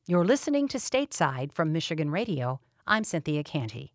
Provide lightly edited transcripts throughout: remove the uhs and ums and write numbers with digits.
You're listening to Stateside from Michigan Radio. I'm Cynthia Canty.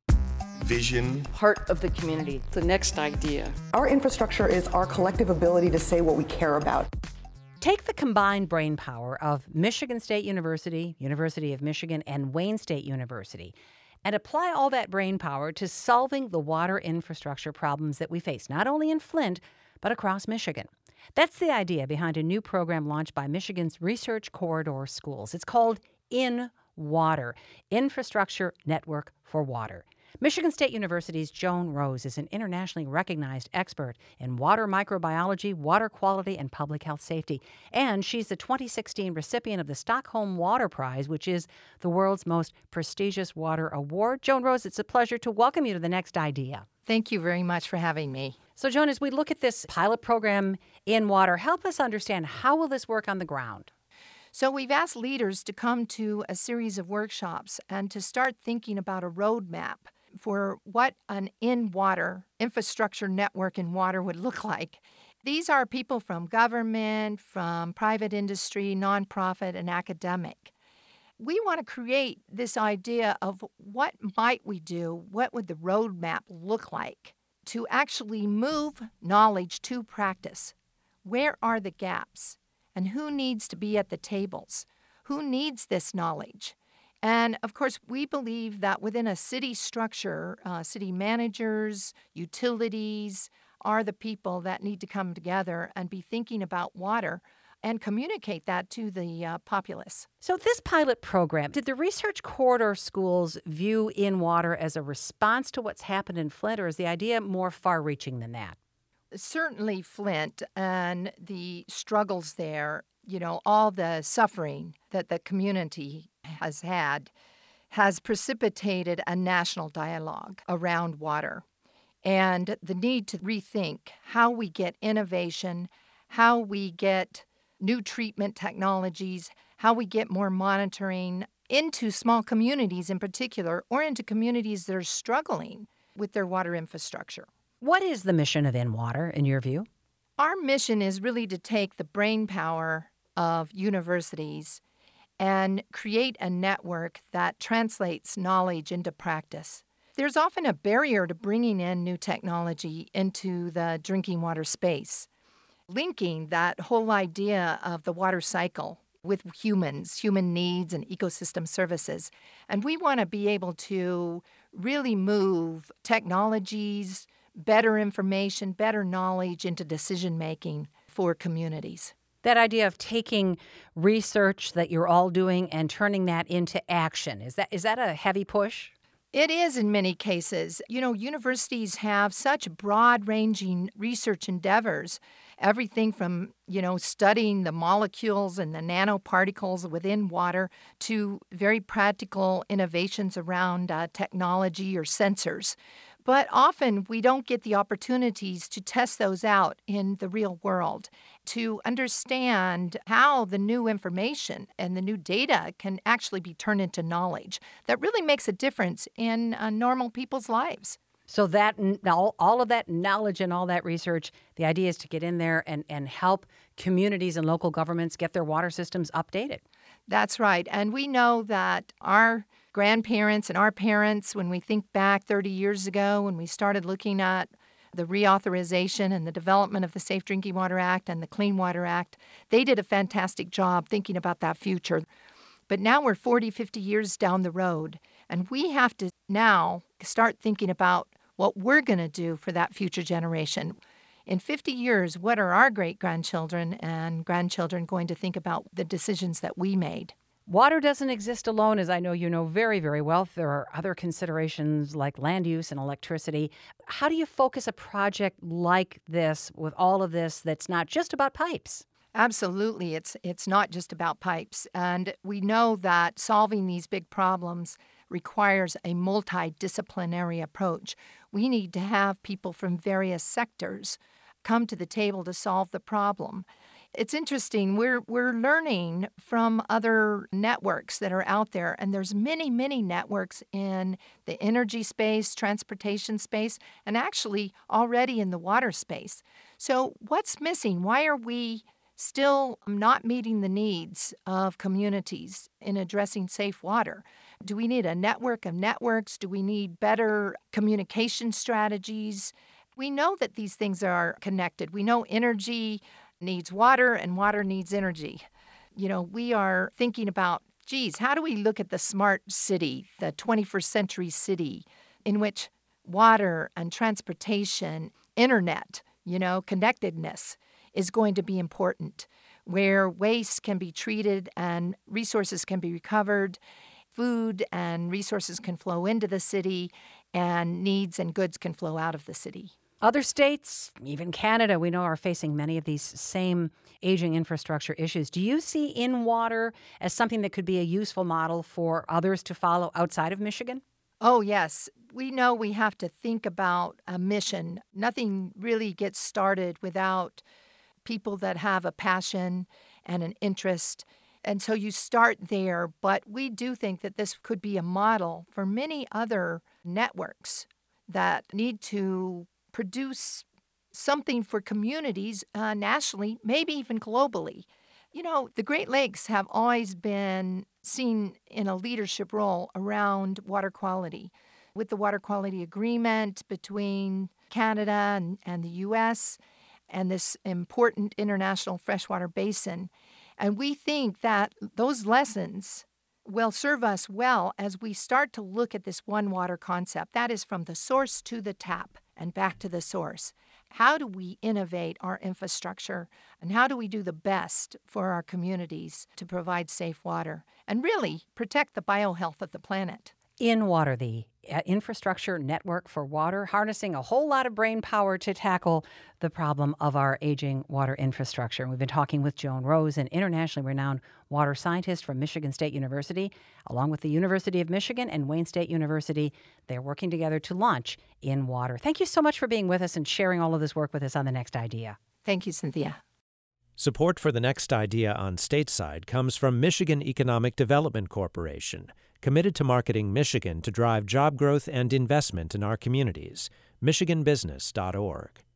Vision. Heart of the community, the next idea. Our infrastructure is our collective ability to say what we care about. Take the combined brainpower of Michigan State University, University of Michigan, and Wayne State University, and apply all that brainpower to solving the water infrastructure problems that we face, not only in Flint, but across Michigan. That's the idea behind a new program launched by Michigan's Research Corridor Schools. It's called In Water, Infrastructure Network for Water. Michigan State University's Joan Rose is an internationally recognized expert in water microbiology, water quality, and public health safety. And she's the 2016 recipient of the Stockholm Water Prize, which is the world's most prestigious water award. Joan Rose, it's a pleasure to welcome you to The Next Idea. Thank you very much for having me. So, Joan, as we look at this pilot program in water, help us understand how will this work on the ground? So we've asked leaders to come to a series of workshops and to start thinking about a roadmap for what an in-water infrastructure network in water would look like. These are people from government, from private industry, nonprofit, and academic. We want to create this idea of what might we do, what would the roadmap look like to actually move knowledge to practice. Where are the gaps? And who needs to be at the tables? Who needs this knowledge? And, of course, we believe that within a city structure, city managers, utilities are the people that need to come together and be thinking about water and communicate that to the populace. So this pilot program, did the Research Corridor Schools view In Water as a response to what's happened in Flint, or is the idea more far-reaching than that? Certainly Flint and the struggles there, all the suffering that the community has had has precipitated a national dialogue around water and the need to rethink how we get innovation, how we get new treatment technologies, how we get more monitoring into small communities in particular, or into communities that are struggling with their water infrastructure. What is the mission of In Water, in your view? Our mission is really to take the brain power of universities and create a network that translates knowledge into practice. There's often a barrier to bringing in new technology into the drinking water space, linking that whole idea of the water cycle with humans, human needs, and ecosystem services. And we want to be able to really move technologies, better information, better knowledge into decision-making for communities. That idea of taking research that you're all doing and turning that into action, is that a heavy push? It is in many cases. Universities have such broad-ranging research endeavors, everything from, studying the molecules and the nanoparticles within water to very practical innovations around technology or sensors. But often we don't get the opportunities to test those out in the real world, to understand how the new information and the new data can actually be turned into knowledge that really makes a difference in normal people's lives. So that all of that knowledge and all that research, the idea is to get in there and help communities and local governments get their water systems updated. That's right. And we know that our grandparents and our parents, when we think back 30 years ago, when we started looking at the reauthorization and the development of the Safe Drinking Water Act and the Clean Water Act, they did a fantastic job thinking about that future. But now we're 40, 50 years down the road, and we have to now start thinking about what we're going to do for that future generation. In 50 years, what are our great-grandchildren and grandchildren going to think about the decisions that we made? Water doesn't exist alone, as I know you know very, very well. There are other considerations like land use and electricity. How do you focus a project like this with all of this that's not just about pipes? Absolutely. It's not just about pipes. And we know that solving these big problems requires a multidisciplinary approach. We need to have people from various sectors come to the table to solve the problem. It's interesting. We're learning from other networks that are out there, and there's many, many networks in the energy space, transportation space, and actually already in the water space. So what's missing? Why are we still not meeting the needs of communities in addressing safe water? Do we need a network of networks? Do we need better communication strategies? We know that these things are connected. We know energy needs water and water needs energy. We are thinking about, how do we look at the smart city, the 21st century city, in which water and transportation, internet, connectedness is going to be important, where waste can be treated and resources can be recovered, food and resources can flow into the city, and needs and goods can flow out of the city. Other states, even Canada, we know are facing many of these same aging infrastructure issues. Do you see InWater as something that could be a useful model for others to follow outside of Michigan? Oh, yes. We know we have to think about a mission. Nothing really gets started without people that have a passion and an interest. And so you start there. But we do think that this could be a model for many other networks that need to produce something for communities nationally, maybe even globally. The Great Lakes have always been seen in a leadership role around water quality. With the Water Quality Agreement between Canada and the U.S. and this important international freshwater basin. And we think that those lessons will serve us well as we start to look at this one water concept. That is from the source to the tap and back to the source. How do we innovate our infrastructure, and how do we do the best for our communities to provide safe water and really protect the biohealth of the planet? InWater, the infrastructure network for water, harnessing a whole lot of brain power to tackle the problem of our aging water infrastructure. We've been talking with Joan Rose, an internationally renowned water scientist from Michigan State University, along with the University of Michigan and Wayne State University. They're working together to launch InWater. Thank you so much for being with us and sharing all of this work with us on The Next Idea. Thank you, Cynthia. Support for The Next Idea on Stateside comes from Michigan Economic Development Corporation, committed to marketing Michigan to drive job growth and investment in our communities. MichiganBusiness.org.